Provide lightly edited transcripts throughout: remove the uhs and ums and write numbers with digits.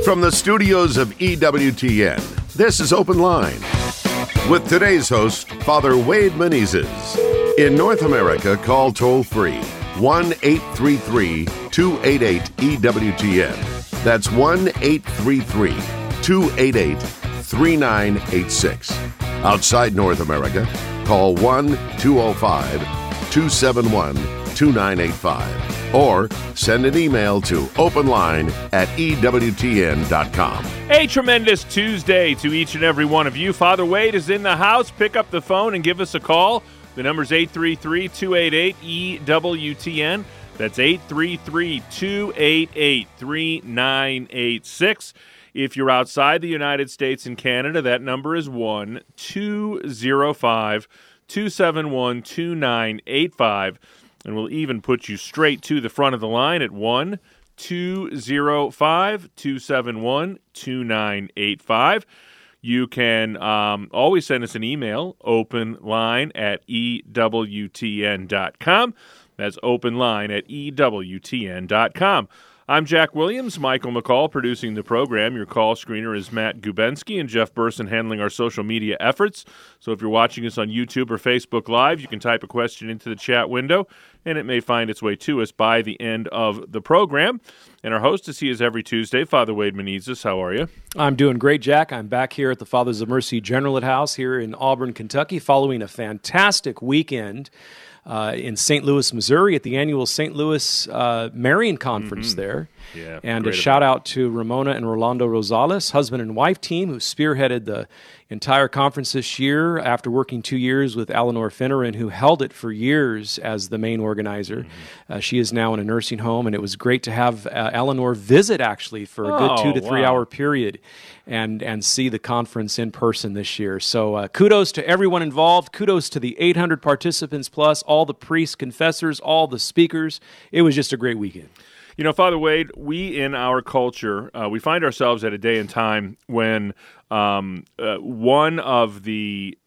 From the studios of EWTN, this is Open Line. With today's host, Father Wade Menezes. In North America, call toll-free 1-833-288-EWTN. That's 1-833-288-3986. Outside North America, call 1-205-271-2985. Or send an email to openline@ewtn.com. A tremendous Tuesday to each and every one of you. Father Wade is in the house. Pick up the phone and give us a call. The number's 833-288-EWTN. That's 833-288-3986. If you're outside the United States and Canada, that number is 1-205-271-2985. And we'll even put you straight to the front of the line at 1-205-271-2985. You can always send us an email, openline@ewtn.com. That's openline@ewtn.com. I'm Jack Williams, Michael McCall producing the program. Your call screener is Matt Gubensky, and Jeff Burson handling our social media efforts. So if you're watching us on YouTube or Facebook Live, you can type a question into the chat window, and it may find its way to us by the end of the program. And our host is every Tuesday, Father Wade Menezes. How are you? I'm doing great, Jack. I'm back here at the Fathers of Mercy General House here in Auburn, Kentucky, following a fantastic weekend in St. Louis, Missouri, at the annual St. Louis Marian Conference there. Yeah, and a shout-out to Ramona and Rolando Rosales, husband and wife team, who spearheaded the entire conference this year after working 2 years with Eleanor Finneran, who held it for years as the main organizer. She is now in a nursing home, and it was great to have Eleanor visit, actually, for a good 2 to 3 hour period and see the conference in person this year. So kudos to everyone involved. Kudos to the 800 participants plus, all the priests, confessors, all the speakers. It was just a great weekend. You know, Father Wade, we in our culture, we find ourselves at a day and time when one of the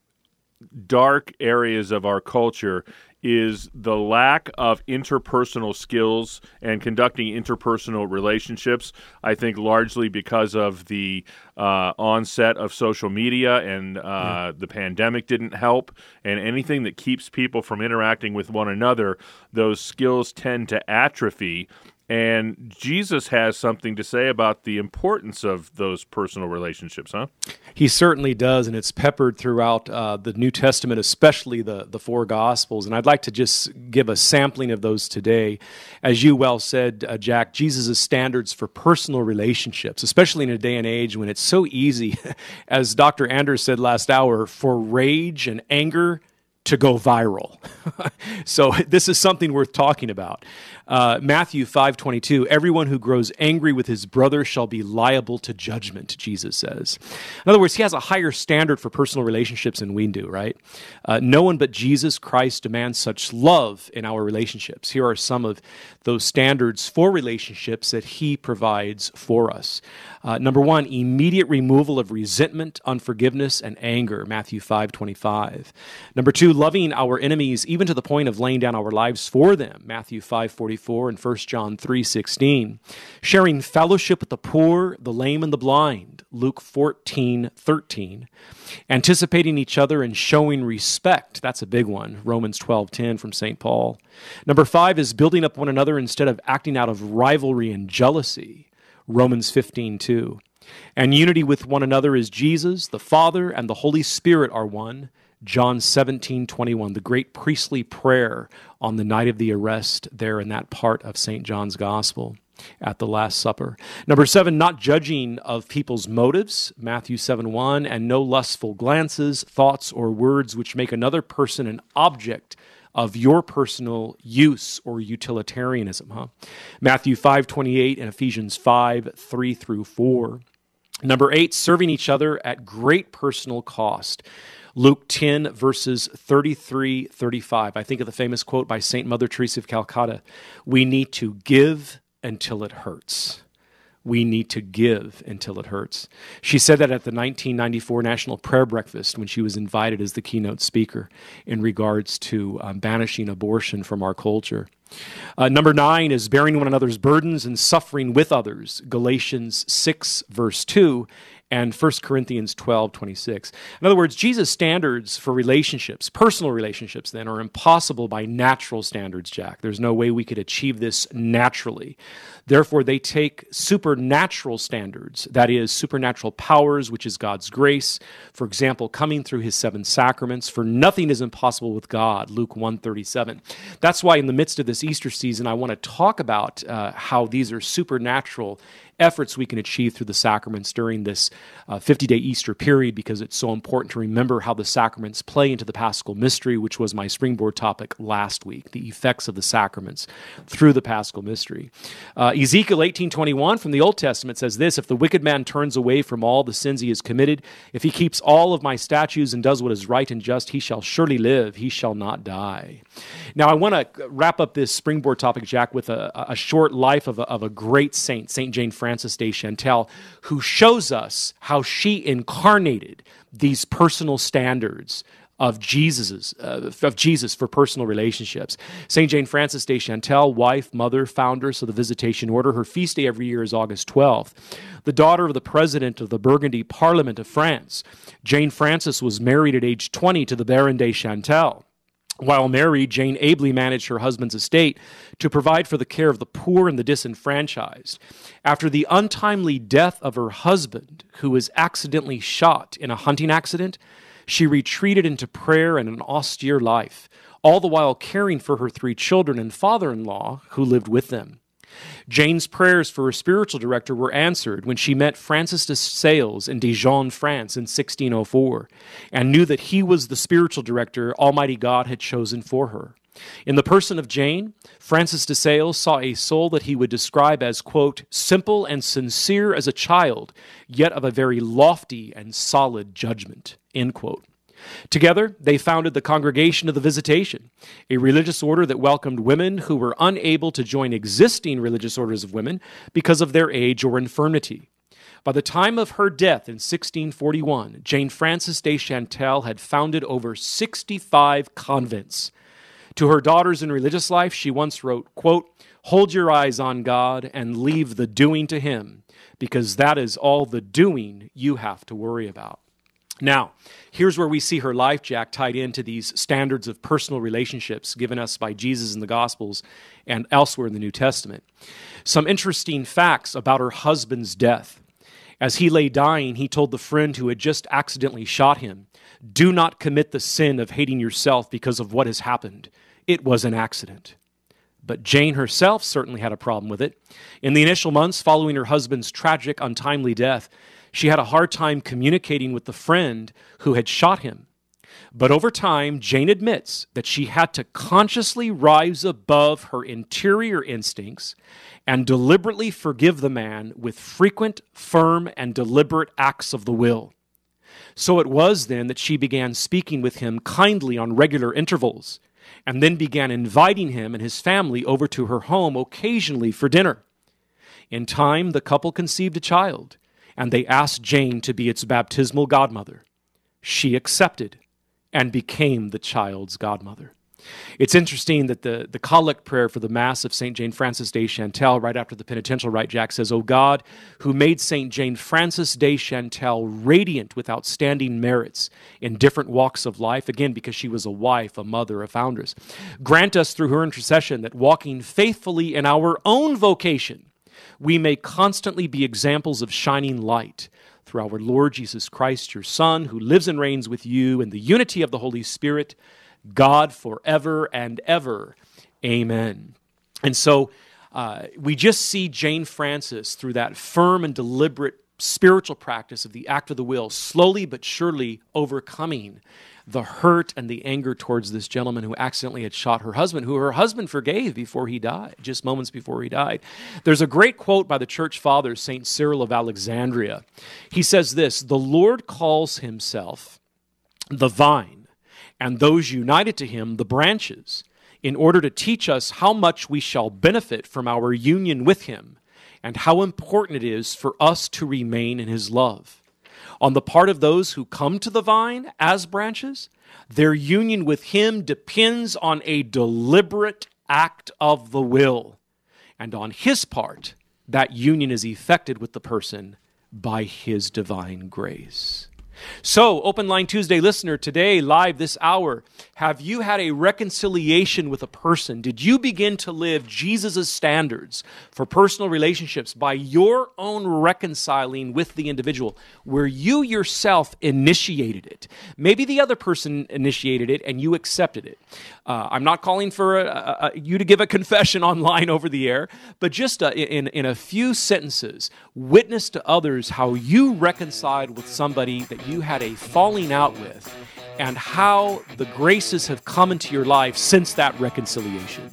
dark areas of our culture is the lack of interpersonal skills and conducting interpersonal relationships. I think largely because of the onset of social media and the pandemic didn't help. And anything that keeps people from interacting with one another, those skills tend to atrophy. And Jesus has something to say about the importance of those personal relationships, huh? He certainly does, and it's peppered throughout the New Testament, especially the four Gospels. And I'd like to just give a sampling of those today. As you well said, Jack, Jesus' standards for personal relationships, especially in a day and age when it's so easy, as Dr. Anders said last hour, for rage and anger to go viral. So this is something worth talking about. Matthew 5:22, everyone who grows angry with his brother shall be liable to judgment, Jesus says. In other words, he has a higher standard for personal relationships than we do, right? No one but Jesus Christ demands such love in our relationships. Here are some of those standards for relationships that he provides for us. Number one, immediate removal of resentment, unforgiveness, and anger, Matthew 5:25. Number two, loving our enemies even to the point of laying down our lives for them, Matthew 5:44 and 1 John 3:16. Sharing fellowship with the poor, the lame, and the blind, Luke 14:13. Anticipating each other and showing respect, that's a big one, Romans 12:10 from St. Paul. Number five is building up one another instead of acting out of rivalry and jealousy, Romans 15:2. And unity with one another is Jesus, the Father, and the Holy Spirit are one, John 17:21, the great priestly prayer on the night of the arrest there in that part of St. John's Gospel at the Last Supper. Number seven, not judging of people's motives, Matthew 7:1, and no lustful glances, thoughts, or words which make another person an object of your personal use or utilitarianism, Matthew 5:28 and Ephesians 5:3-4. Number eight, serving each other at great personal cost. Luke 10, verses 33-35. I think of the famous quote by St. Mother Teresa of Calcutta, we need to give until it hurts. We need to give until it hurts. She said that at the 1994 National Prayer Breakfast when she was invited as the keynote speaker in regards to banishing abortion from our culture. Number 9 is bearing one another's burdens and suffering with others, Galatians 6, verse 2, and 1 Corinthians 12:26. In other words, Jesus' standards for relationships, personal relationships then, are impossible by natural standards, Jack. There's no way we could achieve this naturally. Therefore, they take supernatural standards, that is, supernatural powers, which is God's grace, for example, coming through his 7 sacraments, for nothing is impossible with God, Luke 1:37. That's why in the midst of this Easter season, I want to talk about how these are supernatural efforts we can achieve through the sacraments during this 50-day Easter period, because it's so important to remember how the sacraments play into the Paschal mystery, which was my springboard topic last week, the effects of the sacraments through the Paschal mystery. Ezekiel 18:21 from the Old Testament says this: "If the wicked man turns away from all the sins he has committed, if he keeps all of my statutes and does what is right and just, he shall surely live, he shall not die." Now, I want to wrap up this springboard topic, Jack, with a short life of a great saint, St. Jane Frances de Chantal, who shows us how she incarnated these personal standards of Jesus for personal relationships. St. Jane Frances de Chantal, wife, mother, foundress of the Visitation Order. Her feast day every year is August 12th. The daughter of the president of the Burgundy Parliament of France, Jane Frances was married at age 20 to the Baron de Chantal. While married, Jane ably managed her husband's estate to provide for the care of the poor and the disenfranchised. After the untimely death of her husband, who was accidentally shot in a hunting accident, she retreated into prayer and an austere life, all the while caring for her 3 children and father-in-law who lived with them. Jane's prayers for her spiritual director were answered when she met Francis de Sales in Dijon, France in 1604, and knew that he was the spiritual director Almighty God had chosen for her. In the person of Jane, Francis de Sales saw a soul that he would describe as, quote, "simple and sincere as a child, yet of a very lofty and solid judgment," end quote. Together, they founded the Congregation of the Visitation, a religious order that welcomed women who were unable to join existing religious orders of women because of their age or infirmity. By the time of her death in 1641, Jane Frances de Chantal had founded over 65 convents. To her daughters in religious life, she once wrote, quote, "Hold your eyes on God and leave the doing to him, because that is all the doing you have to worry about." Now, here's where we see her life, Jack, tied into these standards of personal relationships given us by Jesus in the Gospels and elsewhere in the New Testament. Some interesting facts about her husband's death. As he lay dying, he told the friend who had just accidentally shot him, "Do not commit the sin of hating yourself because of what has happened. It was an accident." But Jane herself certainly had a problem with it. In the initial months following her husband's tragic, untimely death, she had a hard time communicating with the friend who had shot him. But over time, Jane admits that she had to consciously rise above her interior instincts and deliberately forgive the man with frequent, firm, and deliberate acts of the will. So it was then that she began speaking with him kindly on regular intervals, and then began inviting him and his family over to her home occasionally for dinner. In time, the couple conceived a child, and they asked Jane to be its baptismal godmother. She accepted and became the child's godmother. It's interesting that the collect prayer for the Mass of St. Jane Frances de Chantal, right after the penitential rite, Jack, says, "O God, who made St. Jane Frances de Chantal radiant with outstanding merits in different walks of life," again, because she was a wife, a mother, a foundress, "grant us through her intercession that walking faithfully in our own vocation, we may constantly be examples of shining light through our Lord Jesus Christ, your Son, who lives and reigns with you in the unity of the Holy Spirit, God forever and ever. Amen." And so we just see Jane Frances through that firm and deliberate spiritual practice of the act of the will, slowly but surely overcoming the hurt and the anger towards this gentleman who accidentally had shot her husband, who her husband forgave before he died, just moments before he died. There's a great quote by the church father, St. Cyril of Alexandria. He says this: "The Lord calls himself the vine, and those united to him the branches, in order to teach us how much we shall benefit from our union with him, and how important it is for us to remain in his love. On the part of those who come to the vine as branches, their union with him depends on a deliberate act of the will. And on his part, that union is effected with the person by his divine grace. So, Open Line Tuesday listener, today, live this hour, have you had a reconciliation with a person? Did you begin to live Jesus' standards for personal relationships by your own reconciling with the individual, where you yourself initiated it? Maybe the other person initiated it and you accepted it. I'm not calling for you to give a confession online over the air, but just in a few sentences, witness to others how you reconciled with somebody that you had a falling out with, and how the graces have come into your life since that reconciliation.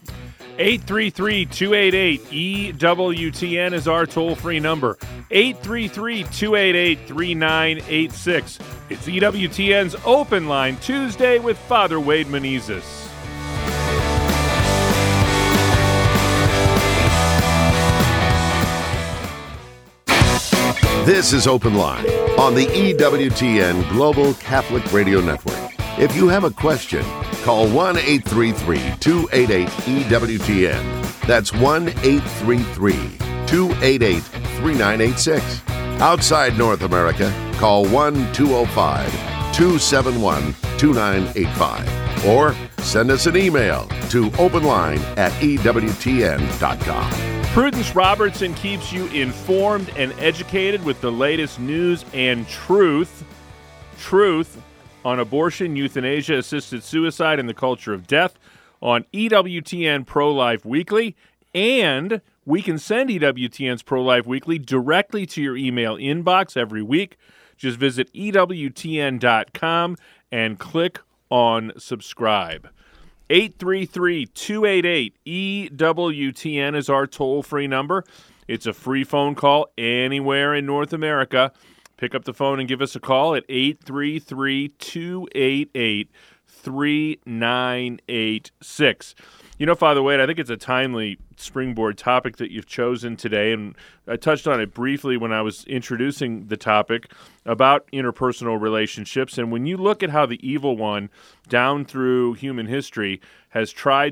833-288-EWTN is our toll-free number. 833-288-3986. It's EWTN's Open Line Tuesday with Father Wade Menezes. This is Open Line on the EWTN Global Catholic Radio Network. If you have a question, call 1-833-288-EWTN. That's 1-833-288-3986. Outside North America, call 1-205-271-2985. Or send us an email to openline@EWTN.com. Prudence Robertson keeps you informed and educated with the latest news and truth on abortion, euthanasia, assisted suicide, and the culture of death on EWTN Pro-Life Weekly. And we can send EWTN's Pro-Life Weekly directly to your email inbox every week. Just visit EWTN.com and click on subscribe. 833-288-EWTN is our toll-free number. It's a free phone call anywhere in North America. Pick up the phone and give us a call at 833-288-3986. You know, Father Wade, I think it's a timely springboard topic that you've chosen today, and I touched on it briefly when I was introducing the topic about interpersonal relationships. And when you look at how the evil one, down through human history, has tried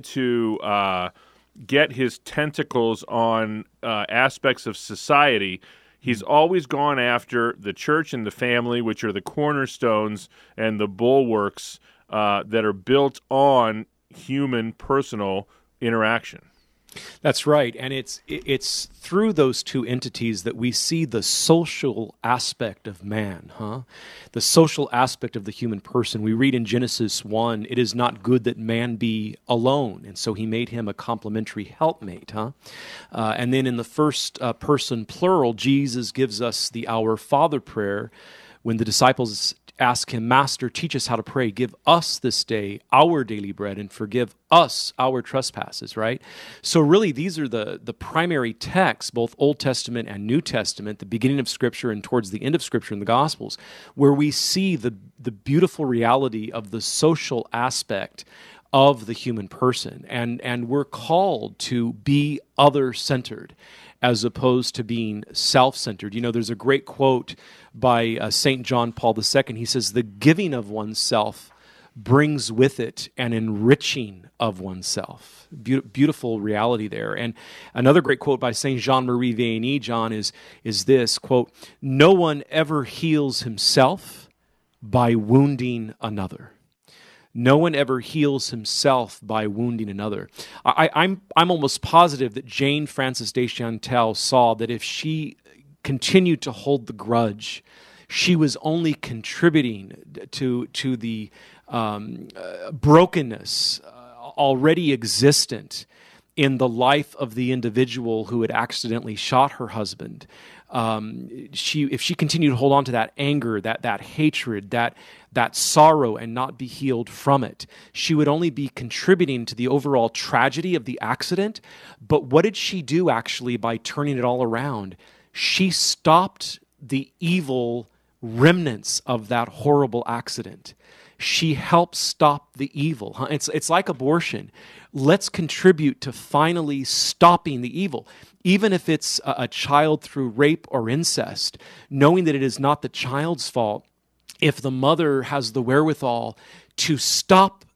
to get his tentacles on aspects of society, he's always gone after the church and the family, which are the cornerstones and the bulwarks that are built on human personal interaction. That's right, and it's through those two entities that we see the social aspect of man, the social aspect of the human person. We read in Genesis 1, it is not good that man be alone, and so he made him a complementary helpmate. And then in the first person plural, Jesus gives us the Our Father prayer when the disciples ask him, Master, teach us how to pray. Give us this day our daily bread and forgive us our trespasses, right? So really, these are the primary texts, both Old Testament and New Testament, the beginning of Scripture and towards the end of Scripture in the Gospels, where we see the beautiful reality of the social aspect of the human person. And we're called to be other-centered as opposed to being self-centered. You know, there's a great quote by St. John Paul II. He says, the giving of oneself brings with it an enriching of oneself. Beautiful reality there. And another great quote by St. Jean-Marie Vianney, John, is this, quote, no one ever heals himself by wounding another. No one ever heals himself by wounding another. I'm almost positive that Jane Frances de Chantal saw that if she continued to hold the grudge, she was only contributing to the brokenness already existent in the life of the individual who had accidentally shot her husband. If she continued to hold on to that anger, that hatred, that sorrow and not be healed from it, she would only be contributing to the overall tragedy of the accident. But what did she do actually by turning it all around? She stopped the evil remnants of that horrible accident. She helped stop the evil. It's like abortion. Let's contribute to finally stopping the evil. Even if it's a child through rape or incest, knowing that it is not the child's fault, if the mother has the wherewithal to stop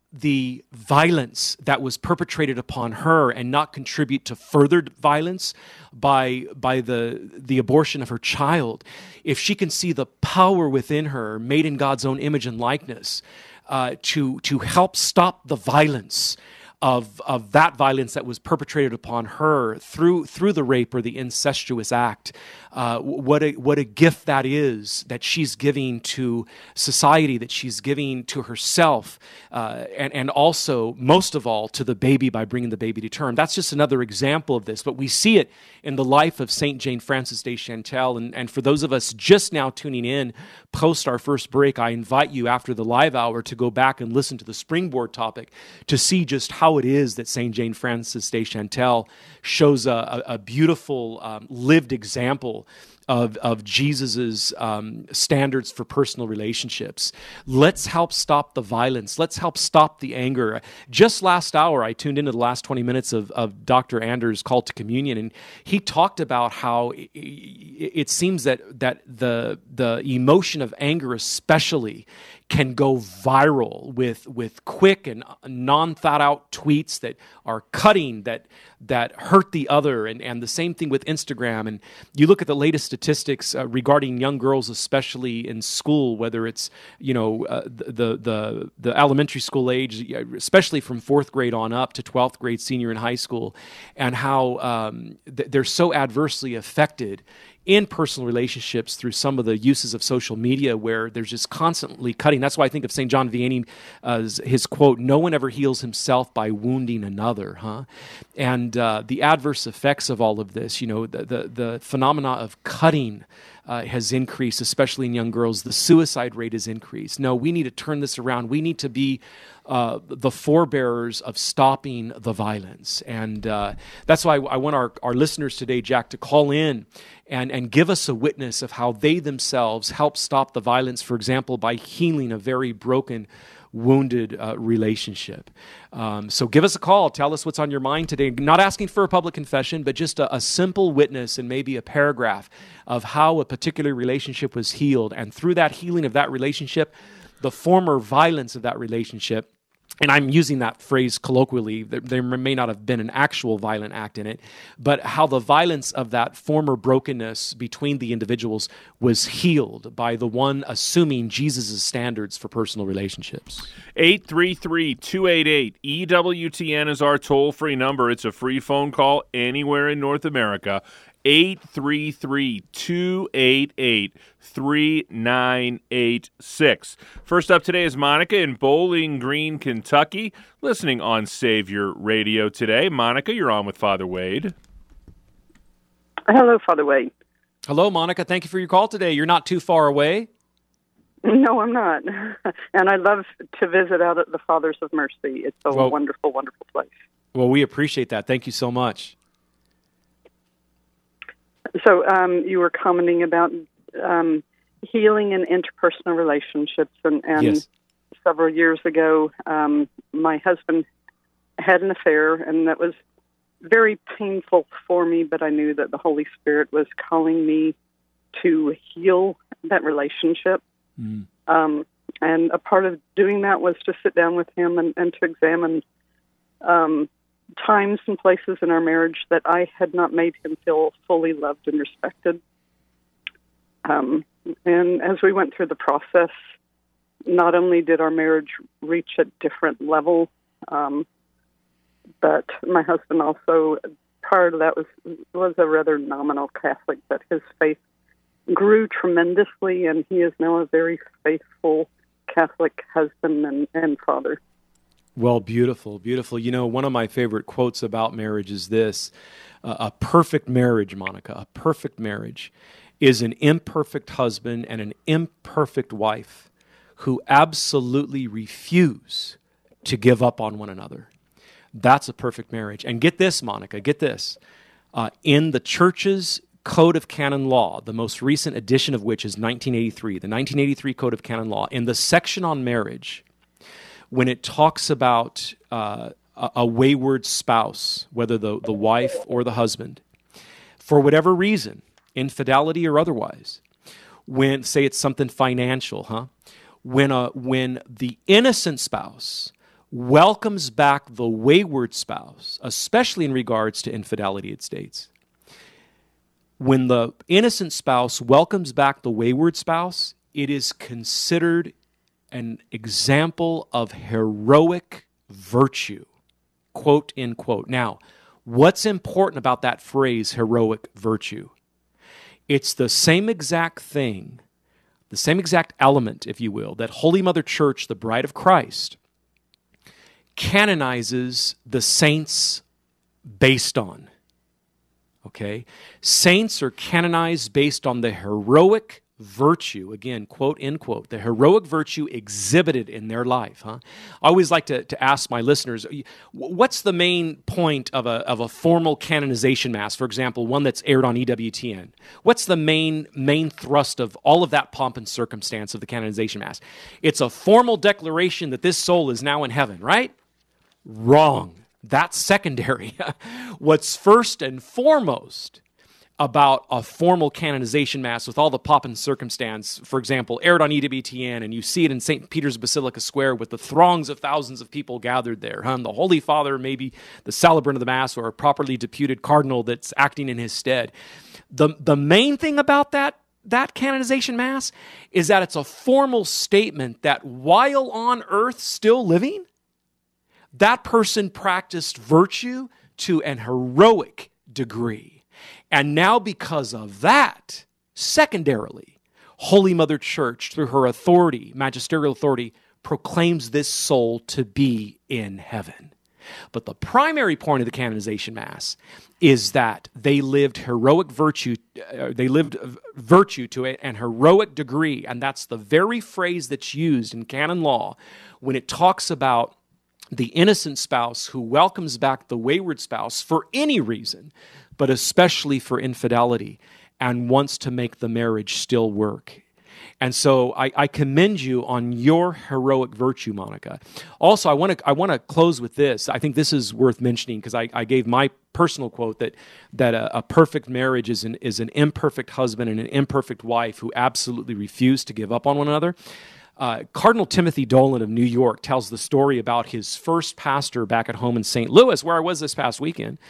the violence that was perpetrated upon her and not contribute to further violence by the abortion of her child, if she can see the power within her, made in God's own image and likeness, to help stop the violence of that violence that was perpetrated upon her through the rape or the incestuous act, what a gift that is that she's giving to society, that she's giving to herself, and also, most of all, to the baby by bringing the baby to term. That's just another example of this, but we see it in the life of St. Jane Frances de Chantal. And for those of us just now tuning in, post our first break, I invite you after the live hour to go back and listen to the Springboard topic to see just how it is that St. Jane Frances de Chantal shows a beautiful lived example of Jesus's standards for personal relationships. Let's help stop the violence. Let's help stop the anger. Just last hour, I tuned into the last 20 minutes of Dr. Anders' Call to Communion, and he talked about how it seems that the emotion of anger especially can go viral with quick and non-thought out tweets that are cutting, that hurt the other, and the same thing with Instagram. And you look at the latest statistics regarding young girls, especially in school, whether it's the elementary school age, especially from 4th grade on up to 12th grade, senior in high school, and how they're so adversely affected in personal relationships through some of the uses of social media, where there's just constantly cutting. That's why I think of St. John Vianney, his quote, "No one ever heals himself by wounding another," And the adverse effects of all of this, the phenomena of cutting has increased, especially in young girls. The suicide rate has increased. No, we need to turn this around. We need to be the forebearers of stopping the violence. And that's why I want our listeners today, Jack, to call in and give us a witness of how they themselves help stop the violence, for example, by healing a very broken, wounded relationship. So give us a call. Tell us what's on your mind today. Not asking for a public confession, but just a simple witness and maybe a paragraph of how a particular relationship was healed. And through that healing of that relationship, the former violence of that relationship, and I'm using that phrase colloquially, there may not have been an actual violent act in it, but how the violence of that former brokenness between the individuals was healed by the one assuming Jesus' standards for personal relationships. 833-288-EWTN is our toll-free number. It's a free phone call anywhere in North America. 833-288-3986. First up today is Monica in Bowling Green, Kentucky, listening on Savior Radio today. Monica, you're on with Father Wade. Hello, Father Wade. Hello, Monica. Thank you for your call today. You're not too far away. No, I'm not. And I love to visit out at the Fathers of Mercy. It's a wonderful, wonderful place. Well, we appreciate that. Thank you so much. So you were commenting about healing in interpersonal relationships, and yes. Several years ago, my husband had an affair, and that was very painful for me, but I knew that the Holy Spirit was calling me to heal that relationship. Mm. And a part of doing that was to sit down with him and to examine times and places in our marriage that I had not made him feel fully loved and respected. And as we went through the process, not only did our marriage reach a different level, but my husband also, prior to that, was a rather nominal Catholic, but his faith grew tremendously, and he is now a very faithful Catholic husband and father. Well, beautiful, beautiful. One of my favorite quotes about marriage is this: a perfect marriage, Monica, a perfect marriage is an imperfect husband and an imperfect wife who absolutely refuse to give up on one another. That's a perfect marriage. And get this, Monica, get this. In the Church's Code of Canon Law, the most recent edition of which is 1983, the 1983 Code of Canon Law, in the section on marriage, when it talks about a wayward spouse, whether the wife or the husband, for whatever reason, infidelity or otherwise, when, say it's something financial, when the innocent spouse welcomes back the wayward spouse, especially in regards to infidelity, it states. When the innocent spouse welcomes back the wayward spouse, it is considered an example of heroic virtue, quote, end quote. Now, what's important about that phrase, heroic virtue? It's the same exact thing, the same exact element, if you will, that Holy Mother Church, the bride of Christ, canonizes the saints based on. Okay? Saints are canonized based on the heroic virtue, again, quote, end quote, the heroic virtue exhibited in their life. I always like to ask my listeners, what's the main point of a formal canonization mass, for example, one that's aired on EWTN? What's the main thrust of all of that pomp and circumstance of the canonization mass? It's a formal declaration that this soul is now in heaven, right? Wrong. That's secondary. What's first and foremost about a formal canonization mass with all the pomp and circumstance, for example, aired on EWTN, and you see it in St. Peter's Basilica Square with the throngs of thousands of people gathered there. The Holy Father, maybe the celebrant of the Mass, or a properly deputed cardinal that's acting in his stead. The main thing about that canonization mass is that it's a formal statement that while on earth still living, that person practiced virtue to an heroic degree. And now because of that, secondarily, Holy Mother Church, through her authority, magisterial authority, proclaims this soul to be in heaven. But the primary point of the canonization mass is that they lived heroic virtue, to an heroic degree, and that's the very phrase that's used in canon law when it talks about the innocent spouse who welcomes back the wayward spouse for any reason, but especially for infidelity, and wants to make the marriage still work. And so I commend you on your heroic virtue, Monica. Also, I want to close with this. I think this is worth mentioning because I gave my personal quote that a perfect marriage is an imperfect husband and an imperfect wife who absolutely refuse to give up on one another. Cardinal Timothy Dolan of New York tells the story about his first pastor back at home in St. Louis, where I was this past weekend.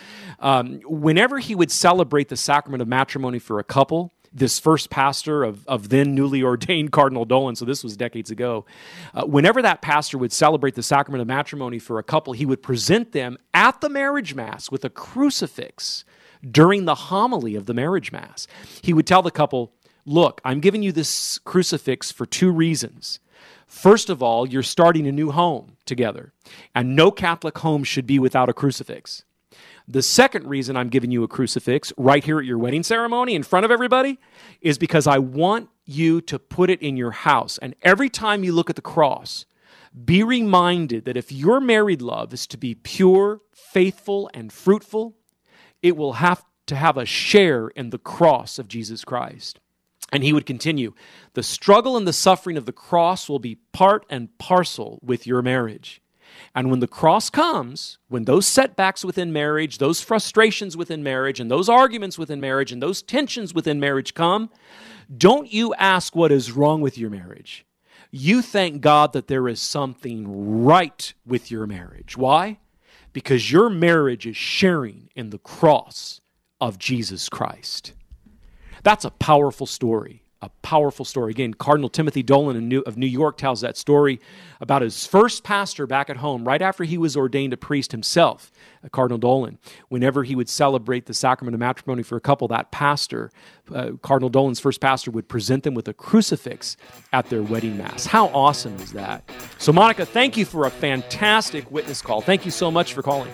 Whenever he would celebrate the sacrament of matrimony for a couple, this first pastor of then newly ordained Cardinal Dolan, so this was decades ago, whenever that pastor would celebrate the sacrament of matrimony for a couple, he would present them at the marriage mass with a crucifix during the homily of the marriage mass. He would tell the couple, look, I'm giving you this crucifix for two reasons. First of all, you're starting a new home together, and no Catholic home should be without a crucifix. The second reason I'm giving you a crucifix right here at your wedding ceremony in front of everybody is because I want you to put it in your house. And every time you look at the cross, be reminded that if your married love is to be pure, faithful, and fruitful, it will have to have a share in the cross of Jesus Christ. And he would continue, the struggle and the suffering of the cross will be part and parcel with your marriage. And when the cross comes, when those setbacks within marriage, those frustrations within marriage, and those arguments within marriage, and those tensions within marriage come, don't you ask what is wrong with your marriage. You thank God that there is something right with your marriage. Why? Because your marriage is sharing in the cross of Jesus Christ. That's a powerful story, a powerful story. Again, Cardinal Timothy Dolan of New York tells that story about his first pastor back at home, right after he was ordained a priest himself, Cardinal Dolan. Whenever he would celebrate the sacrament of matrimony for a couple, that pastor, Cardinal Dolan's first pastor, would present them with a crucifix at their wedding mass. How awesome is that? So, Monica, thank you for a fantastic witness call. Thank you so much for calling.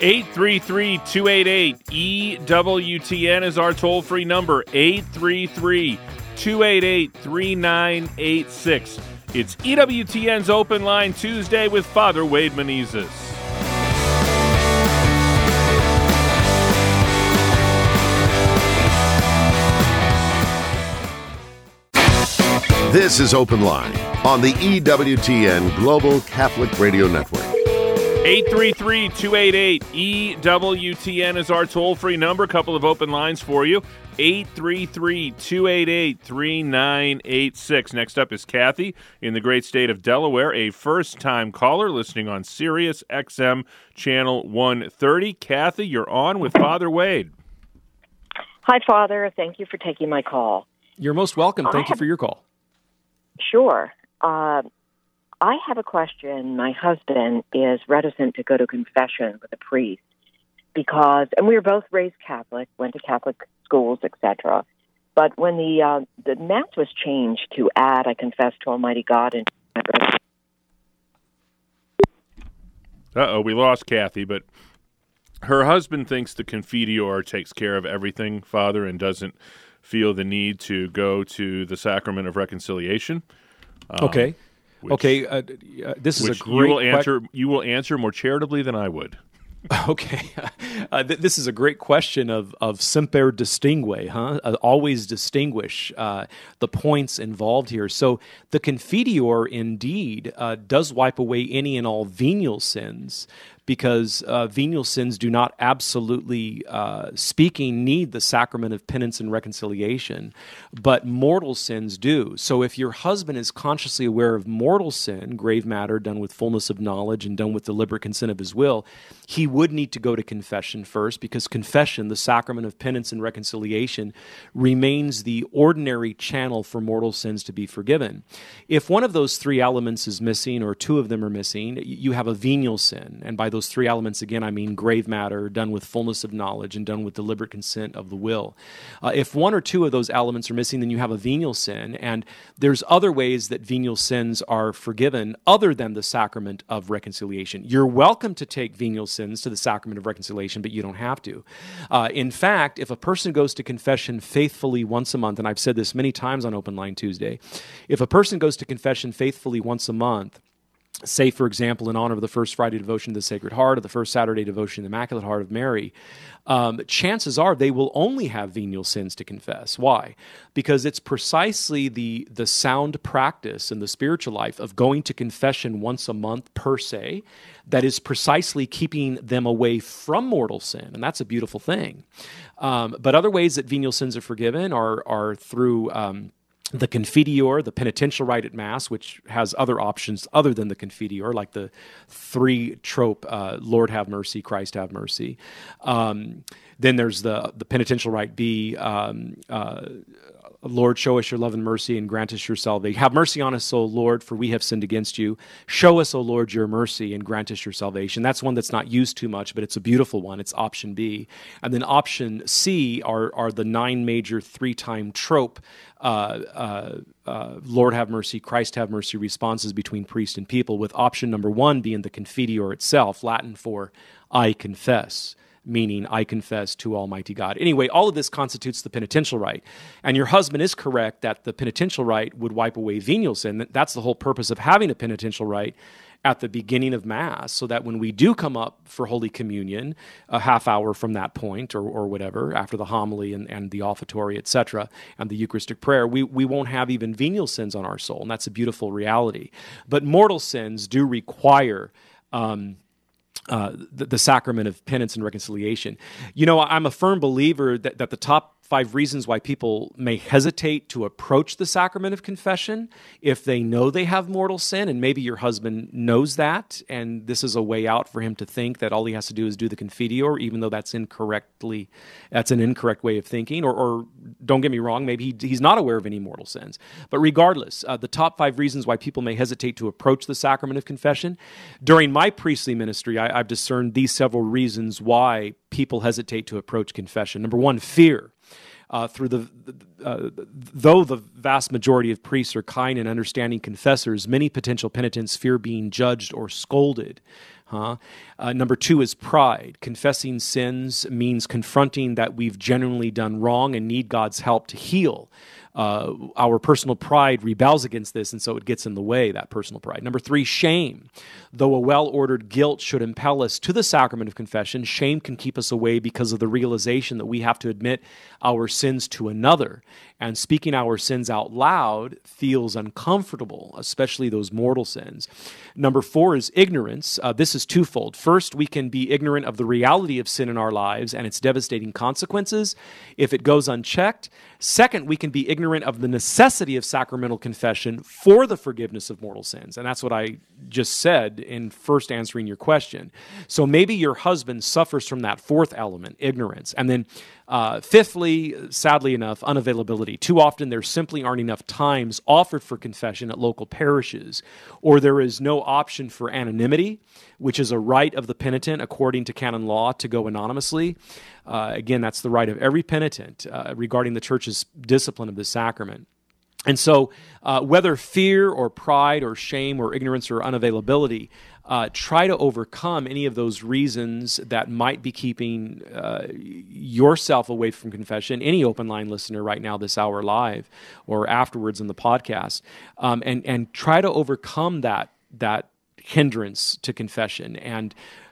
833-288-EWTN is our toll-free number, 833-288-3986. It's EWTN's Open Line Tuesday with Father Wade Menezes. This is Open Line on the EWTN Global Catholic Radio Network. 833-288-EWTN is our toll-free number. A couple of open lines for you. 833-288-3986. Next up is Kathy in the great state of Delaware, a first-time caller listening on Sirius XM Channel 130. Kathy, you're on with Father Wade. Hi, Father. Thank you for taking my call. You're most welcome. Thank you for your call. Sure. I have a question. My husband is reticent to go to confession with a priest because, and we were both raised Catholic, went to Catholic schools, etc. But when the Mass was changed to add, I confess to Almighty God, and we lost Kathy, but her husband thinks the Confiteor takes care of everything, Father, and doesn't feel the need to go to the Sacrament of Reconciliation. Okay. This is a great you will answer more charitably than I would. Okay. This is a great question of semper distingue, huh? Always distinguish the points involved here. So the Confiteor indeed does wipe away any and all venial sins, because venial sins do not absolutely speaking need the sacrament of penance and reconciliation, but mortal sins do. So if your husband is consciously aware of mortal sin, grave matter done with fullness of knowledge and done with deliberate consent of his will, he would need to go to confession first, because confession, the sacrament of penance and reconciliation, remains the ordinary channel for mortal sins to be forgiven. If one of those three elements is missing, or two of them are missing, you have a venial sin. And by those three elements, again, I mean grave matter done with fullness of knowledge and done with deliberate consent of the will. If one or two of those elements are missing, then you have a venial sin. And there's other ways that venial sins are forgiven other than the sacrament of reconciliation. You're welcome to take venial sins to the sacrament of reconciliation, but you don't have to. In fact, if a person goes to confession faithfully once a month, and I've said this many times on Open Line Tuesday, if a person goes to confession faithfully once a month, say, for example, in honor of the First Friday devotion to the Sacred Heart or the First Saturday devotion to the Immaculate Heart of Mary, chances are they will only have venial sins to confess. Why? Because it's precisely the sound practice in the spiritual life of going to confession once a month per se that is precisely keeping them away from mortal sin, and that's a beautiful thing. But other ways that venial sins are forgiven are through the Confiteor, the penitential rite at Mass, which has other options other than the Confiteor, like the three-trope, Lord have mercy, Christ have mercy. Then there's the penitential rite B, Lord, show us your love and mercy and grant us your salvation. Have mercy on us, O Lord, for we have sinned against you. Show us, O Lord, your mercy and grant us your salvation. That's one that's not used too much, but it's a beautiful one. It's option B. And then option C are the 9 major 3-time trope Lord have mercy, Christ have mercy responses between priest and people, with option number 1 being the Confiteor itself, Latin for I confess, meaning I confess to Almighty God. Anyway, all of this constitutes the penitential rite. And your husband is correct that the penitential rite would wipe away venial sin. That's the whole purpose of having a penitential rite at the beginning of Mass, so that when we do come up for Holy Communion, a half hour from that point or whatever, after the homily and the offertory, etc., and the Eucharistic prayer, we won't have even venial sins on our soul, and that's a beautiful reality. But mortal sins do require the sacrament of penance and reconciliation. You know, I'm a firm believer that the top 5 reasons why people may hesitate to approach the sacrament of confession if they know they have mortal sin, and maybe your husband knows that, and this is a way out for him to think that all he has to do is do the Confiteor, even though that's an incorrect way of thinking, or don't get me wrong, maybe he's not aware of any mortal sins. But regardless, the top 5 reasons why people may hesitate to approach the sacrament of confession. During my priestly ministry, I've discerned these several reasons why people hesitate to approach confession. Number 1, fear. Though the vast majority of priests are kind and understanding confessors, many potential penitents fear being judged or scolded. Number 2 is pride. Confessing sins means confronting that we've genuinely done wrong and need God's help to heal. our personal pride rebels against this, and so it gets in the way, that personal pride. Number 3, shame. Though a well-ordered guilt should impel us to the sacrament of confession, shame can keep us away because of the realization that we have to admit our sins to another. And speaking our sins out loud feels uncomfortable, especially those mortal sins. Number 4 is ignorance. This is twofold. First, we can be ignorant of the reality of sin in our lives and its devastating consequences if it goes unchecked. Second, we can be ignorant of the necessity of sacramental confession for the forgiveness of mortal sins. And that's what I just said in first answering your question. So maybe your husband suffers from that fourth element, ignorance. And then fifthly, sadly enough, unavailability. Too often there simply aren't enough times offered for confession at local parishes, or there is no option for anonymity, which is a right of the penitent according to canon law to go anonymously. Again, that's the right of every penitent regarding the Church's discipline of the sacrament. And so whether fear or pride or shame or ignorance or unavailability, try to overcome any of those reasons that might be keeping yourself away from confession. Any open line listener right now this hour live or afterwards in the podcast, and try to overcome that hindrance to confession and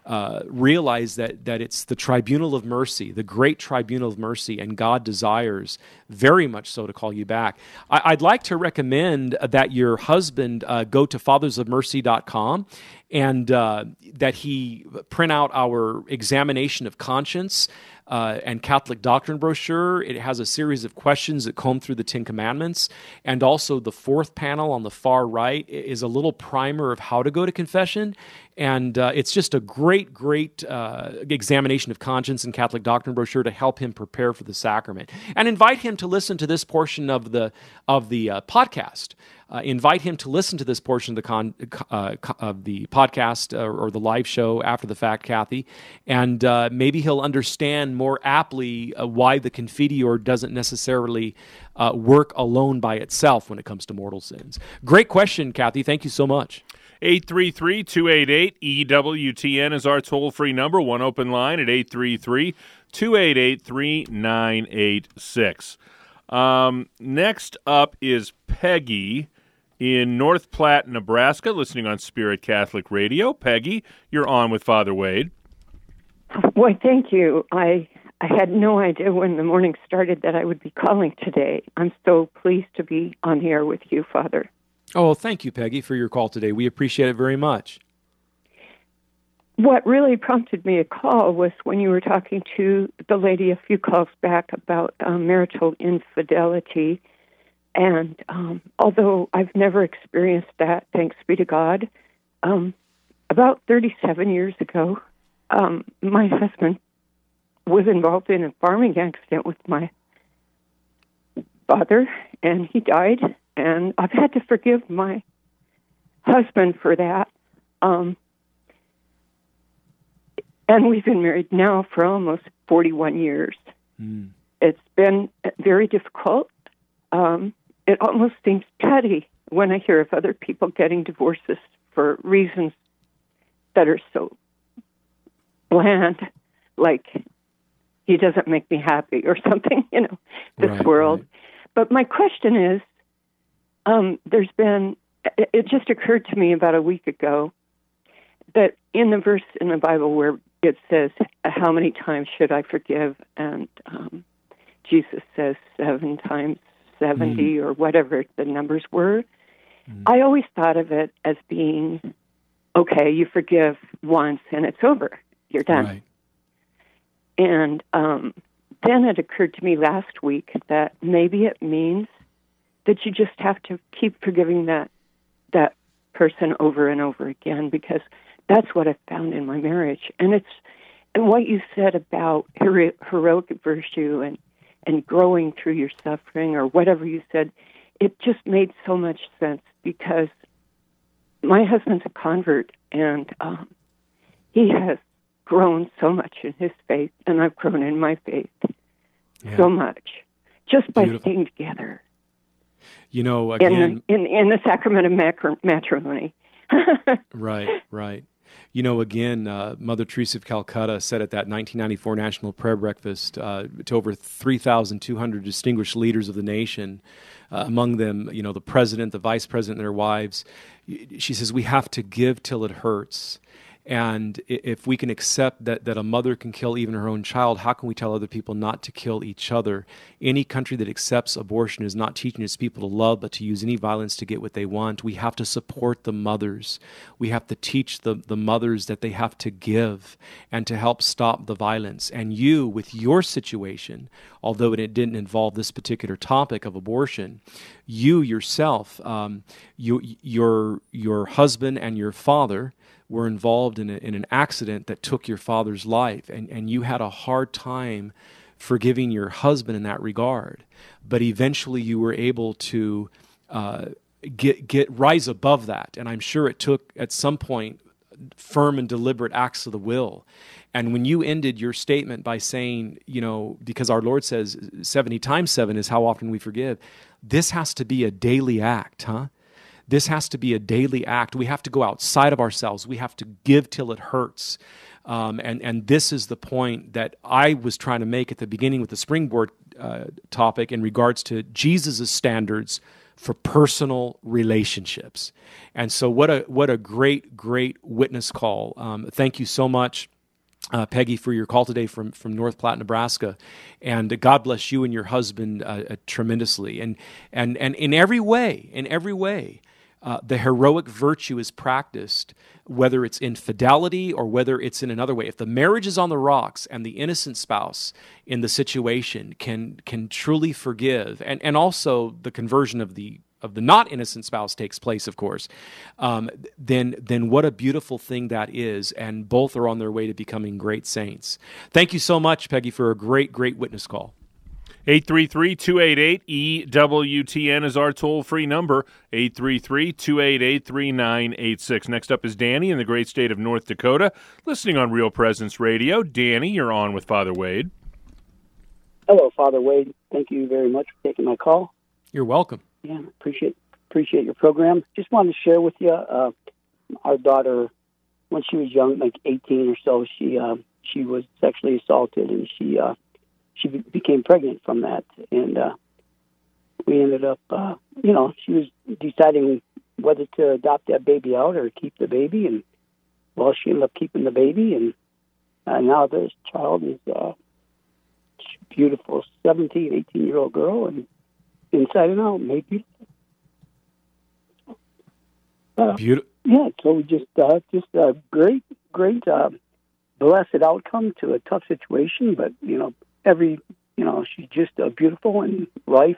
realize that it's the tribunal of mercy, the great tribunal of mercy, and God desires very much so to call you back. I'd like to recommend that your husband go to fathersofmercy.com and that he print out our examination of conscience and Catholic doctrine brochure. It has a series of questions that comb through the Ten Commandments, and also the fourth panel on the far right is a little primer of how to go to confession, and it's just a great examination of conscience and Catholic doctrine brochure to help him prepare for the sacrament. And invite him to listen to this portion of the podcast. Invite him to listen to this portion of the podcast or the live show after the fact, Kathy, and maybe he'll understand more aptly why the Confiteor doesn't necessarily work alone by itself when it comes to mortal sins. Great question, Kathy. Thank you so much. 833-288-EWTN is our toll-free number. One open line at 833-288-3986. Next up is Peggy in North Platte, Nebraska, listening on Spirit Catholic Radio. Peggy, you're on with Father Wade. Why, thank you. I had no idea when the morning started that I would be calling today. I'm so pleased to be on the air with you, Father. Oh, well, thank you, Peggy, for your call today. We appreciate it very much. What really prompted me to call was when you were talking to the lady a few calls back about marital infidelity. And although I've never experienced that, thanks be to God, about 37 years ago, my husband was involved in a farming accident with my father, and he died. And I've had to forgive my husband for that. And we've been married now for almost 41 years. Mm. It's been very difficult. It almost seems petty when I hear of other people getting divorces for reasons that are so bland, like he doesn't make me happy or something, this world. Right. But my question is, it just occurred to me about a week ago that in the verse in the Bible where it says, how many times should I forgive? And Jesus says 7 times 70 or whatever the numbers were. I always thought of it as being, okay, you forgive once and it's over. You're done. Right. And then it occurred to me last week that maybe it means that you just have to keep forgiving that person over and over again, because that's what I've found in my marriage. And what you said about heroic virtue and growing through your suffering, or whatever you said, it just made so much sense, because my husband's a convert, and he has grown so much in his faith, and I've grown in my faith so much, just by staying together. Again, in the sacrament of matrimony. Right. You know, again, Mother Teresa of Calcutta said at that 1994 National Prayer Breakfast to over 3,200 distinguished leaders of the nation, among them, you know, the president, the vice president, and their wives. She says, we have to give till it hurts. And if we can accept that a mother can kill even her own child, how can we tell other people not to kill each other? Any country that accepts abortion is not teaching its people to love, but to use any violence to get what they want. We have to support the mothers. We have to teach the mothers that they have to give and to help stop the violence. And you, with your situation, although it didn't involve this particular topic of abortion, you yourself, your husband and your father were involved in an accident that took your father's life, and you had a hard time forgiving your husband in that regard. But eventually you were able to rise above that, and I'm sure it took, at some point, firm and deliberate acts of the will. And when you ended your statement by saying, you know, because our Lord says 70 times 7 is how often we forgive, this has to be a daily act, huh? This has to be a daily act. We have to go outside of ourselves. We have to give till it hurts. And this is the point that I was trying to make at the beginning with the springboard topic in regards to Jesus' standards for personal relationships. And so what a great, great witness call. Thank you so much, Peggy, for your call today from North Platte, Nebraska. And God bless you and your husband tremendously. And in every way, the heroic virtue is practiced, whether it's infidelity or whether it's in another way. If the marriage is on the rocks and the innocent spouse in the situation can truly forgive, and also the conversion of the not innocent spouse takes place, of course, then what a beautiful thing that is, and both are on their way to becoming great saints. Thank you so much, Peggy, for a great, great witness call. 833-288-EWTN is our toll-free number, 833-288-3986. Next up is Danny in the great state of North Dakota, listening on Real Presence Radio. Danny, you're on with Father Wade. Hello, Father Wade. Thank you very much for taking my call. You're welcome. Yeah, appreciate your program. Just wanted to share with you, our daughter, when she was young, like 18 or so, she was sexually assaulted, and she became pregnant from that, and we ended up, she was deciding whether to adopt that baby out or keep the baby, and well, she ended up keeping the baby, and now this child is a beautiful 17, 18-year-old girl, and inside and out, made beautiful. Beautiful. Yeah, so just a great, blessed outcome to a tough situation, but she's just beautiful, and life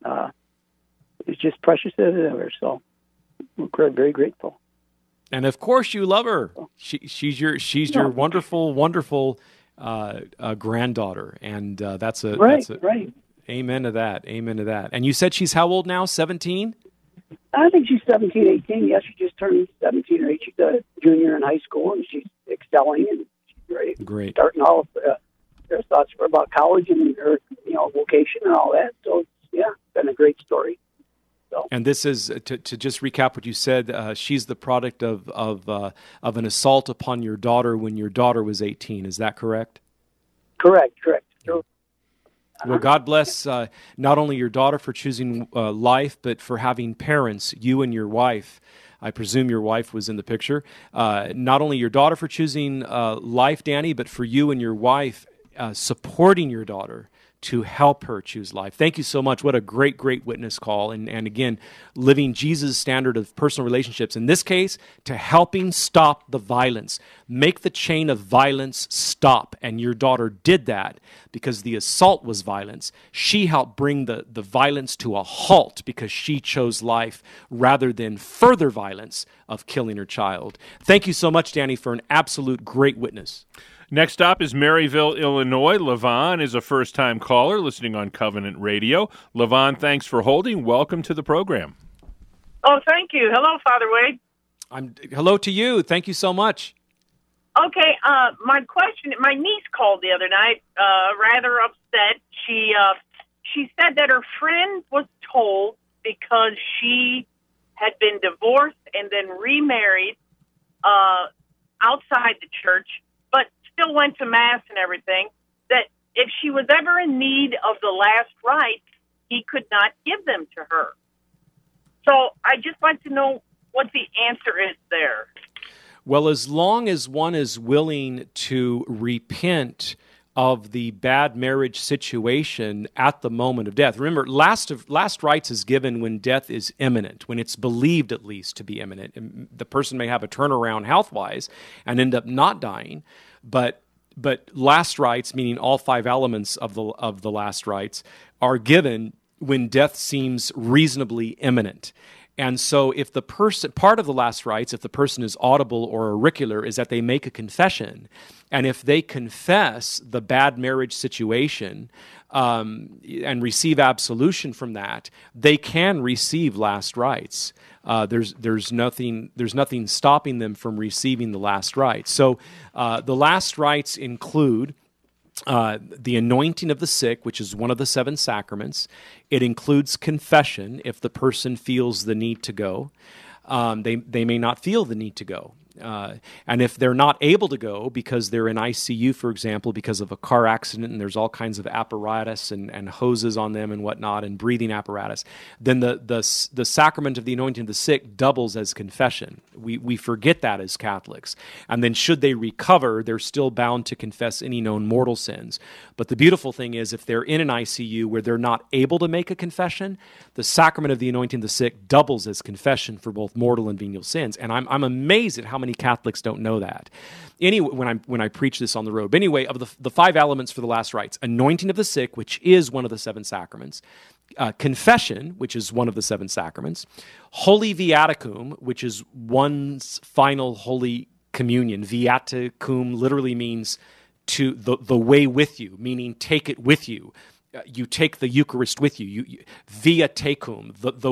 is just precious as ever. So we're very grateful. And of course, you love her. She's your wonderful, wonderful granddaughter, and that's right. Amen to that. Amen to that. And you said she's how old now? 17? I think she's 17, 18. Yeah, she just turned 17 or 18. She's a junior in high school, and she's excelling, and she's great. Starting all of their thoughts about college and her, vocation and all that. So, yeah, it's been a great story. So. And this is, to just recap what you said, she's the product of an assault upon your daughter when your daughter was 18. Is that correct? Correct. Well, God bless not only your daughter for choosing life, but for having parents, you and your wife. I presume your wife was in the picture. Not only your daughter for choosing life, Danny, but for you and your wife supporting your daughter to help her choose life. Thank you so much. What a great, great witness call. And again, living Jesus' standard of personal relationships. In this case, to helping stop the violence. Make the chain of violence stop. And your daughter did that because the assault was violence. She helped bring the violence to a halt because she chose life rather than further violence of killing her child. Thank you so much, Danny, for an absolute great witness. Next up is Maryville, Illinois. Levon is a first-time caller listening on Covenant Radio. Levon, thanks for holding. Welcome to the program. Oh, thank you. Hello, Father Wade. Hello to you. Thank you so much. Okay, my question, my niece called the other night, rather upset. She said that her friend was told because she had been divorced and then remarried, outside the church, but still went to Mass and everything, that if she was ever in need of the last rites, he could not give them to her. So I just like to know what the answer is there. Well, as long as one is willing to repent of the bad marriage situation at the moment of death. Remember, last rites is given when death is imminent, when it's believed at least to be imminent. And the person may have a turnaround health-wise and end up not dying, but last rites, meaning all 5 elements of the last rites, are given when death seems reasonably imminent. And so if the person, part of the last rites, if the person is audible or auricular, is that they make a confession. And if they confess the bad marriage situation and receive absolution from that, they can receive last rites. There's nothing stopping them from receiving the last rites. So the last rites include the anointing of the sick, which is one of the 7 sacraments. It includes confession if the person feels the need to go. They may not feel the need to go. And if they're not able to go because they're in ICU, for example, because of a car accident and there's all kinds of apparatus and hoses on them and whatnot and breathing apparatus, then the sacrament of the anointing of the sick doubles as confession. We forget that as Catholics. And then should they recover, they're still bound to confess any known mortal sins. But the beautiful thing is if they're in an ICU where they're not able to make a confession, the sacrament of the anointing of the sick doubles as confession for both mortal and venial sins. And I'm amazed at how many Catholics don't know that. Anyway, when I preach this on the road. But anyway, of the 5 elements for the last rites: anointing of the sick, which is one of the 7 sacraments; confession, which is one of the 7 sacraments; holy viaticum, which is one's final holy communion. Viaticum literally means to the way with you, meaning take it with you. You take the Eucharist with you. Viaticum, the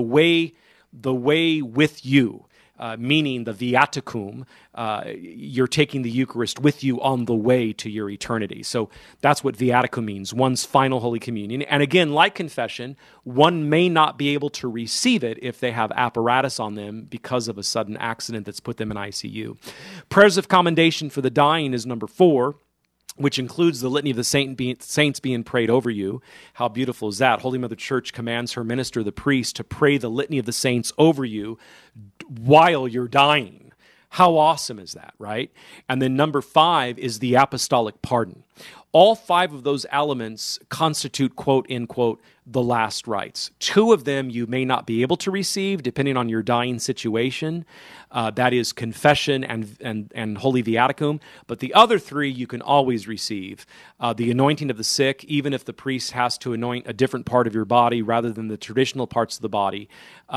way with you. Meaning the viaticum, you're taking the Eucharist with you on the way to your eternity. So that's what viaticum means, one's final Holy Communion. And again, like confession, one may not be able to receive it if they have apparatus on them because of a sudden accident that's put them in ICU. Prayers of commendation for the dying is number 4, which includes the litany of the saints being prayed over you. How beautiful is that? Holy Mother Church commands her minister, the priest, to pray the litany of the saints over you while you're dying. How awesome is that, right? And then number 5 is the apostolic pardon. All 5 of those elements constitute, quote, end quote, the last rites. 2 of them you may not be able to receive, depending on your dying situation. That is confession and holy viaticum. But the other 3 you can always receive. The anointing of the sick, even if the priest has to anoint a different part of your body rather than the traditional parts of the body,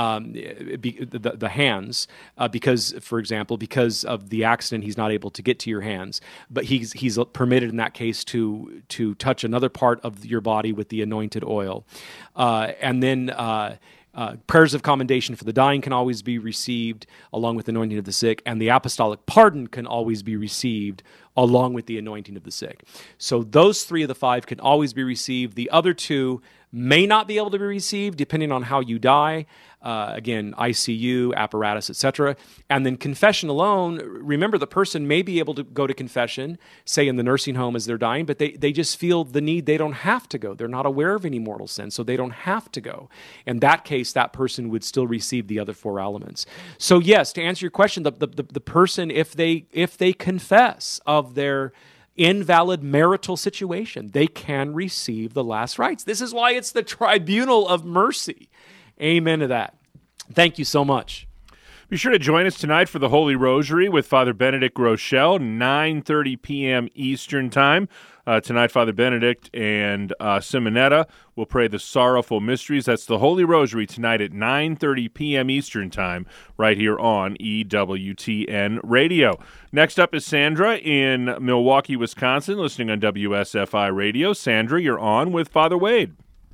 the hands, because, for example, because of the accident, he's not able to get to your hands. But he's permitted in that case to touch another part of your body with the anointed oil. And then prayers of commendation for the dying can always be received along with the anointing of the sick, and the apostolic pardon can always be received along with the anointing of the sick. So those 3 of the 5 can always be received. The other 2 may not be able to be received depending on how you die. Again, ICU, apparatus, etc. And then confession alone, remember the person may be able to go to confession, say in the nursing home as they're dying, but they just feel the need, they don't have to go. They're not aware of any mortal sin, so they don't have to go. In that case, that person would still receive the other 4 elements. So yes, to answer your question, the person, if they confess of their invalid marital situation, they can receive the last rites. This is why it's the tribunal of mercy. Amen to that. Thank you so much. Be sure to join us tonight for the Holy Rosary with Father Benedict Rochelle, 9:30 p.m. Eastern Time. Tonight, Father Benedict and Simonetta will pray the Sorrowful Mysteries. That's the Holy Rosary tonight at 9:30 p.m. Eastern Time, right here on EWTN Radio. Next up is Sandra in Milwaukee, Wisconsin, listening on WSFI Radio. Sandra, you're on with Father Wade.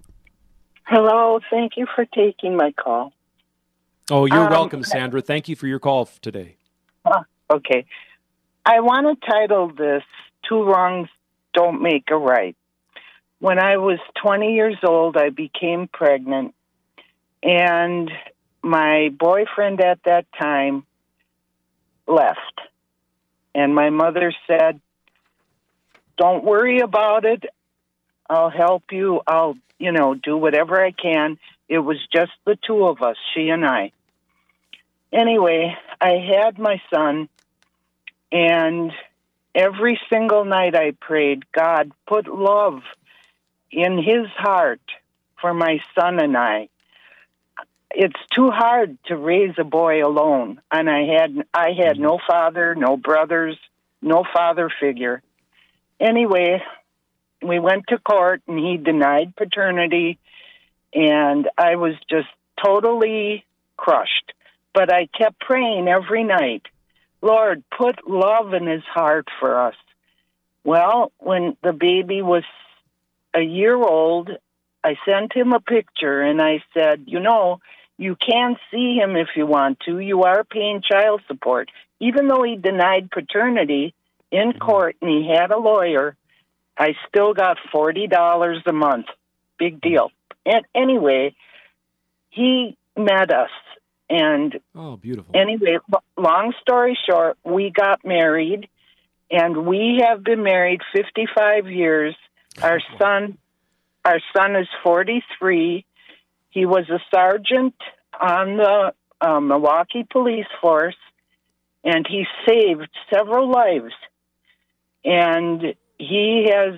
Hello, thank you for taking my call. Oh, you're welcome, Sandra. Thank you for your call today. Okay. I want to title this, 2 Wrongs Don't Make a Right. When I was 20 years old, I became pregnant, and my boyfriend at that time left. And my mother said, "Don't worry about it. I'll help you. I'll, do whatever I can." It was just the two of us, she and I. Anyway, I had my son, and every single night I prayed, "God, put love in his heart for my son and I." It's too hard to raise a boy alone, and I had no father, no brothers, no father figure. Anyway, we went to court, and he denied paternity, and I was just totally crushed. But I kept praying every night, "Lord, put love in his heart for us." Well, when the baby was a year old, I sent him a picture, and I said, "You can see him if you want to. You are paying child support." Even though he denied paternity in court and he had a lawyer, I still got $40 a month. Big deal. And anyway, he met us. And beautiful. Anyway, long story short, we got married, and we have been married 55 years. Our son is 43. He was a sergeant on the Milwaukee Police Force, and he saved several lives. And he has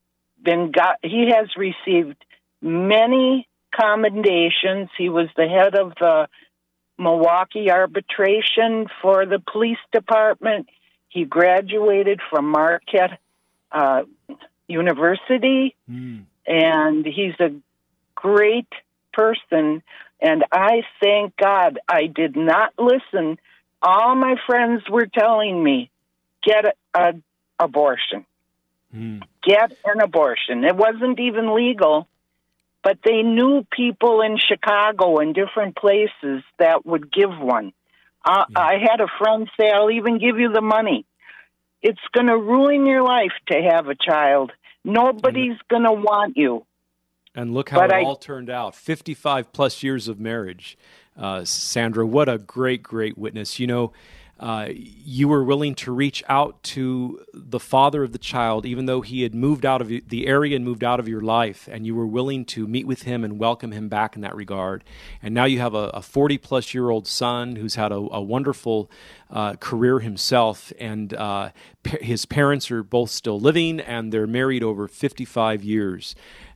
received many commendations. He was the head of the Milwaukee arbitration for the police department. He graduated from Marquette University, and he's a great person. And I thank God I did not listen. All my friends were telling me, get an abortion. Get an abortion. It wasn't even legal, but they knew people in Chicago and different places that would give one. I had a friend say, "I'll even give you the money." It's going to ruin your life to have a child. Nobody's going to want you. And look how all turned out. 55 plus years of marriage. Sandra, what a great, great witness. You were willing to reach out to the father of the child, even though he had moved out of the area and moved out of your life, and you were willing to meet with him and welcome him back in that regard. And now you have a 40-plus-year-old son who's had a wonderful career himself, and his parents are both still living, and they're married over 55 years.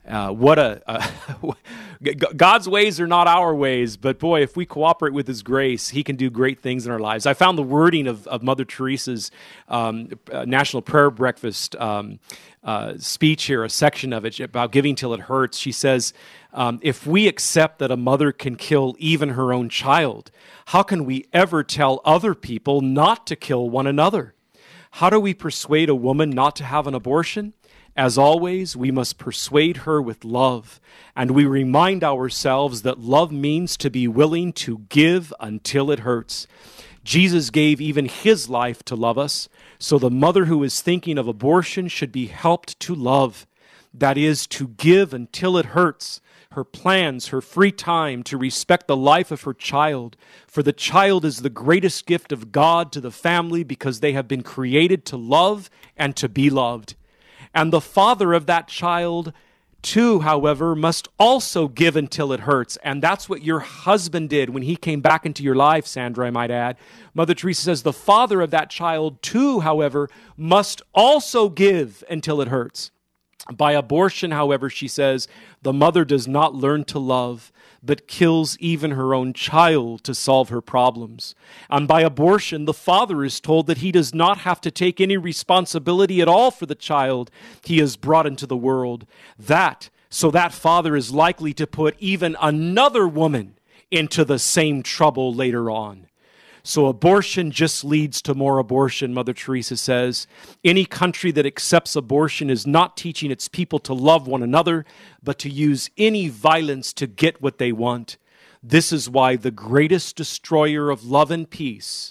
God's ways are not our ways, but boy, if we cooperate with His grace, He can do great things in our lives. I found the wording of Mother Teresa's National Prayer Breakfast speech here, a section of it about giving till it hurts. She says, if we accept that a mother can kill even her own child, how can we ever tell other people not to kill one another? How do we persuade a woman not to have an abortion? As always, we must persuade her with love, and we remind ourselves that love means to be willing to give until it hurts. Jesus gave even His life to love us, so the mother who is thinking of abortion should be helped to love. That is, to give until it hurts, her plans, her free time, to respect the life of her child. For the child is the greatest gift of God to the family because they have been created to love and to be loved. And the father of that child, too, however, must also give until it hurts. And that's what your husband did when he came back into your life, Sandra, I might add. Mother Teresa says the father of that child, too, however, must also give until it hurts. By abortion, however, she says, the mother does not learn to love, but kills even her own child to solve her problems. And by abortion, the father is told that he does not have to take any responsibility at all for the child he has brought into the world. So that father is likely to put even another woman into the same trouble later on. So abortion just leads to more abortion, Mother Teresa says. Any country that accepts abortion is not teaching its people to love one another, but to use any violence to get what they want. This is why the greatest destroyer of love and peace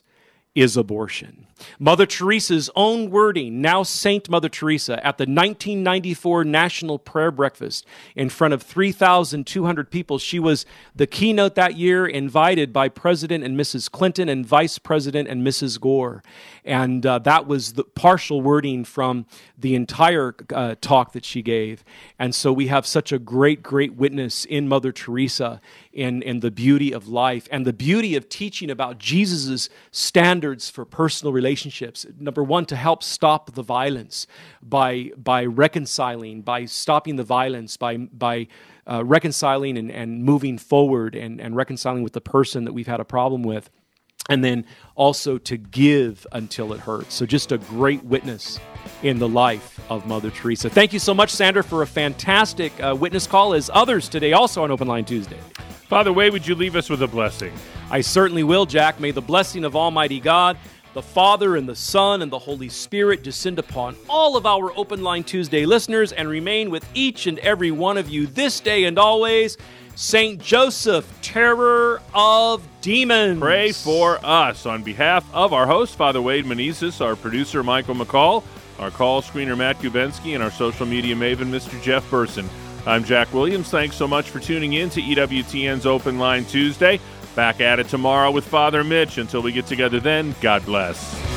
is abortion. Mother Teresa's own wording, now Saint Mother Teresa, at the 1994 National Prayer Breakfast in front of 3,200 people. She was the keynote that year, invited by President and Mrs. Clinton and Vice President and Mrs. Gore. And that was the partial wording from the entire talk that she gave. And so we have such a great, great witness in Mother Teresa in the beauty of life and the beauty of teaching about Jesus' standards for personal relationships. Number one, to help stop the violence by reconciling, by stopping the violence, by reconciling and moving forward and reconciling with the person that we've had a problem with. And then also to give until it hurts. So just a great witness in the life of Mother Teresa. Thank you so much, Sandra, for a fantastic witness call, as others today also on Open Line Tuesday. Father Wade, would you leave us with a blessing? I certainly will, Jack. May the blessing of Almighty God, the Father and the Son and the Holy Spirit descend upon all of our Open Line Tuesday listeners and remain with each and every one of you this day and always. Saint Joseph, terror of demons. Pray for us. On behalf of our host, Father Wade Menezes, our producer, Michael McCall, our call screener, Matt Kubensky, and our social media maven, Mr. Jeff Burson. I'm Jack Williams. Thanks so much for tuning in to EWTN's Open Line Tuesday. Back at it tomorrow with Father Mitch. Until we get together then, God bless.